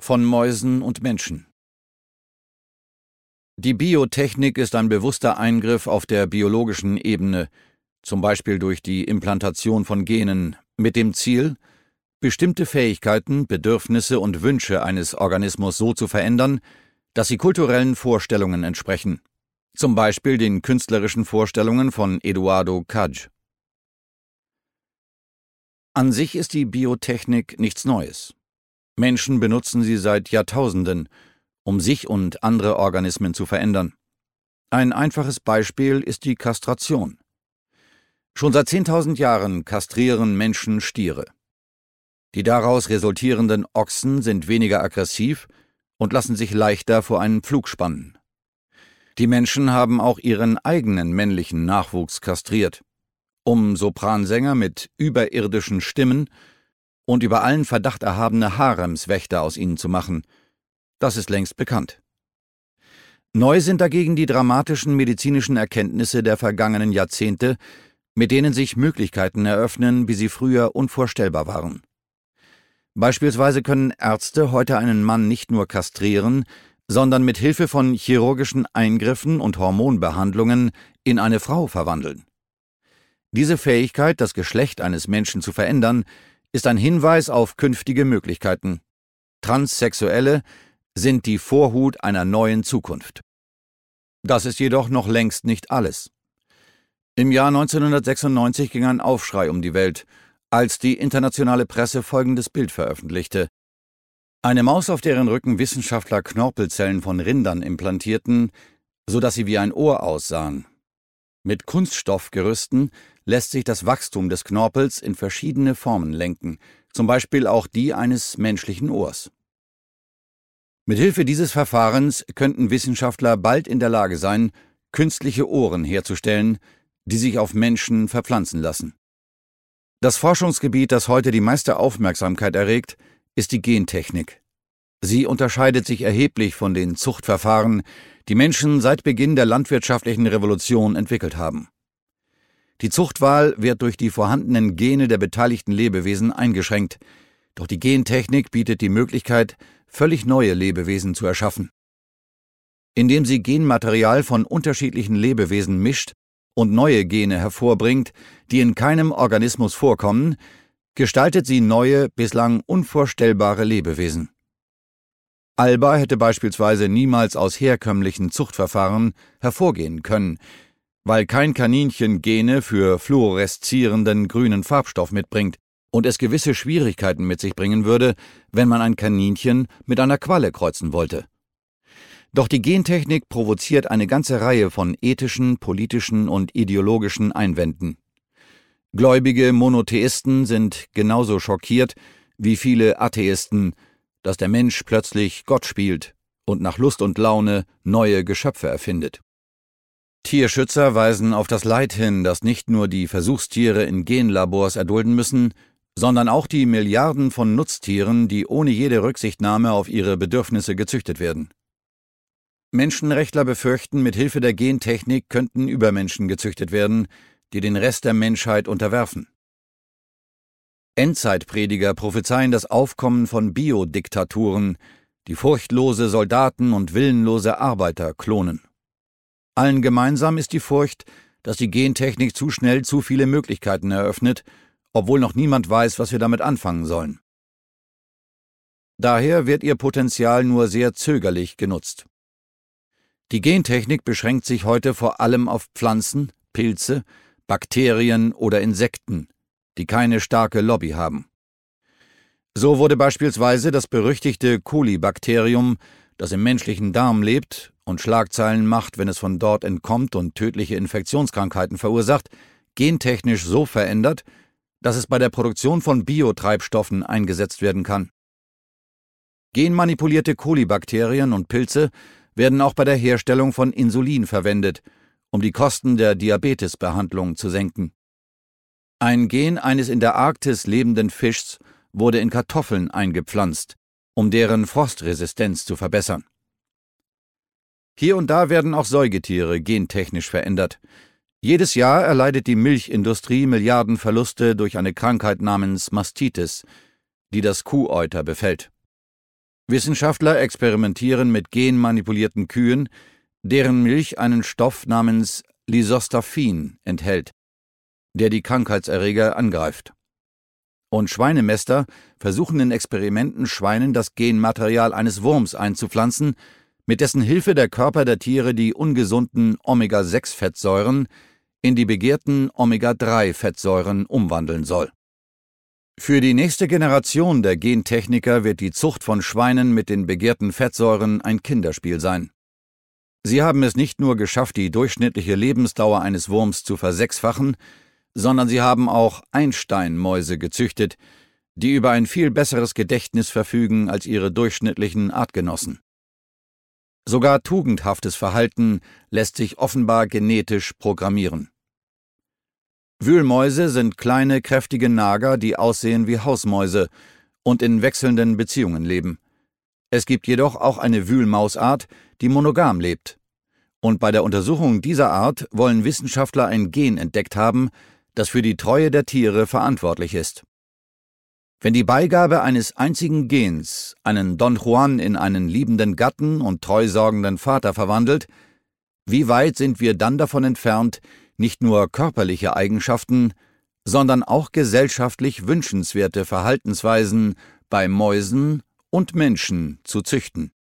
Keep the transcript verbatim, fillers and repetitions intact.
Von Mäusen und Menschen. Die Biotechnik ist ein bewusster Eingriff auf der biologischen Ebene, zum Beispiel durch die Implantation von Genen, mit dem Ziel, bestimmte Fähigkeiten, Bedürfnisse und Wünsche eines Organismus so zu verändern, dass sie kulturellen Vorstellungen entsprechen, zum Beispiel den künstlerischen Vorstellungen von Eduardo Cage. An sich ist die Biotechnik nichts Neues. Menschen benutzen sie seit Jahrtausenden, um sich und andere Organismen zu verändern. Ein einfaches Beispiel ist die Kastration. Schon seit zehntausend Jahren kastrieren Menschen Stiere. Die daraus resultierenden Ochsen sind weniger aggressiv und lassen sich leichter vor einen Pflug spannen. Die Menschen haben auch ihren eigenen männlichen Nachwuchs kastriert, um Sopransänger mit überirdischen Stimmen und über allen Verdacht erhabene Haremswächter aus ihnen zu machen. Das ist längst bekannt. Neu sind dagegen die dramatischen medizinischen Erkenntnisse der vergangenen Jahrzehnte, mit denen sich Möglichkeiten eröffnen, wie sie früher unvorstellbar waren. Beispielsweise können Ärzte heute einen Mann nicht nur kastrieren, sondern mit Hilfe von chirurgischen Eingriffen und Hormonbehandlungen in eine Frau verwandeln. Diese Fähigkeit, das Geschlecht eines Menschen zu verändern, ist ein Hinweis auf künftige Möglichkeiten. Transsexuelle sind die Vorhut einer neuen Zukunft. Das ist jedoch noch längst nicht alles. Im Jahr neunzehnhundertsechsundneunzig ging ein Aufschrei um die Welt, als die internationale Presse folgendes Bild veröffentlichte. Eine Maus, auf deren Rücken Wissenschaftler Knorpelzellen von Rindern implantierten, sodass sie wie ein Ohr aussahen. Mit Kunststoffgerüsten lässt sich das Wachstum des Knorpels in verschiedene Formen lenken, zum Beispiel auch die eines menschlichen Ohrs. Mithilfe dieses Verfahrens könnten Wissenschaftler bald in der Lage sein, künstliche Ohren herzustellen, die sich auf Menschen verpflanzen lassen. Das Forschungsgebiet, das heute die meiste Aufmerksamkeit erregt, ist die Gentechnik. Sie unterscheidet sich erheblich von den Zuchtverfahren, die Menschen seit Beginn der landwirtschaftlichen Revolution entwickelt haben. Die Zuchtwahl wird durch die vorhandenen Gene der beteiligten Lebewesen eingeschränkt, doch die Gentechnik bietet die Möglichkeit, völlig neue Lebewesen zu erschaffen. Indem sie Genmaterial von unterschiedlichen Lebewesen mischt und neue Gene hervorbringt, die in keinem Organismus vorkommen, gestaltet sie neue, bislang unvorstellbare Lebewesen. Alba hätte beispielsweise niemals aus herkömmlichen Zuchtverfahren hervorgehen können, weil kein Kaninchen Gene für fluoreszierenden grünen Farbstoff mitbringt und es gewisse Schwierigkeiten mit sich bringen würde, wenn man ein Kaninchen mit einer Qualle kreuzen wollte. Doch die Gentechnik provoziert eine ganze Reihe von ethischen, politischen und ideologischen Einwänden. Gläubige Monotheisten sind genauso schockiert wie viele Atheisten, dass der Mensch plötzlich Gott spielt und nach Lust und Laune neue Geschöpfe erfindet. Tierschützer weisen auf das Leid hin, das nicht nur die Versuchstiere in Genlabors erdulden müssen, sondern auch die Milliarden von Nutztieren, die ohne jede Rücksichtnahme auf ihre Bedürfnisse gezüchtet werden. Menschenrechtler befürchten, mit Hilfe der Gentechnik könnten Übermenschen gezüchtet werden, die den Rest der Menschheit unterwerfen. Endzeitprediger prophezeien das Aufkommen von Biodiktaturen, die furchtlose Soldaten und willenlose Arbeiter klonen. Allen gemeinsam ist die Furcht, dass die Gentechnik zu schnell zu viele Möglichkeiten eröffnet, obwohl noch niemand weiß, was wir damit anfangen sollen. Daher wird ihr Potenzial nur sehr zögerlich genutzt. Die Gentechnik beschränkt sich heute vor allem auf Pflanzen, Pilze, Bakterien oder Insekten, die keine starke Lobby haben. So wurde beispielsweise das berüchtigte Kolibakterium, das im menschlichen Darm lebt und Schlagzeilen macht, wenn es von dort entkommt und tödliche Infektionskrankheiten verursacht, gentechnisch so verändert, dass es bei der Produktion von Biotreibstoffen eingesetzt werden kann. Genmanipulierte Kolibakterien und Pilze werden auch bei der Herstellung von Insulin verwendet, um die Kosten der Diabetesbehandlung zu senken. Ein Gen eines in der Arktis lebenden Fischs wurde in Kartoffeln eingepflanzt, um deren Frostresistenz zu verbessern. Hier und da werden auch Säugetiere gentechnisch verändert. Jedes Jahr erleidet die Milchindustrie Milliardenverluste durch eine Krankheit namens Mastitis, die das Kuheuter befällt. Wissenschaftler experimentieren mit genmanipulierten Kühen, deren Milch einen Stoff namens Lysostaphin enthält, der die Krankheitserreger angreift. Und Schweinemäster versuchen in Experimenten Schweinen das Genmaterial eines Wurms einzupflanzen, mit dessen Hilfe der Körper der Tiere die ungesunden Omega sechs Fettsäuren in die begehrten Omega drei Fettsäuren umwandeln soll. Für die nächste Generation der Gentechniker wird die Zucht von Schweinen mit den begehrten Fettsäuren ein Kinderspiel sein. Sie haben es nicht nur geschafft, die durchschnittliche Lebensdauer eines Wurms zu versechsfachen, sondern sie haben auch Einstein-Mäuse gezüchtet, die über ein viel besseres Gedächtnis verfügen als ihre durchschnittlichen Artgenossen. Sogar tugendhaftes Verhalten lässt sich offenbar genetisch programmieren. Wühlmäuse sind kleine, kräftige Nager, die aussehen wie Hausmäuse und in wechselnden Beziehungen leben. Es gibt jedoch auch eine Wühlmausart, die monogam lebt. Und bei der Untersuchung dieser Art wollen Wissenschaftler ein Gen entdeckt haben, das für die Treue der Tiere verantwortlich ist. Wenn die Beigabe eines einzigen Gens einen Don Juan in einen liebenden Gatten und treusorgenden Vater verwandelt, wie weit sind wir dann davon entfernt, nicht nur körperliche Eigenschaften, sondern auch gesellschaftlich wünschenswerte Verhaltensweisen bei Mäusen und Menschen zu züchten?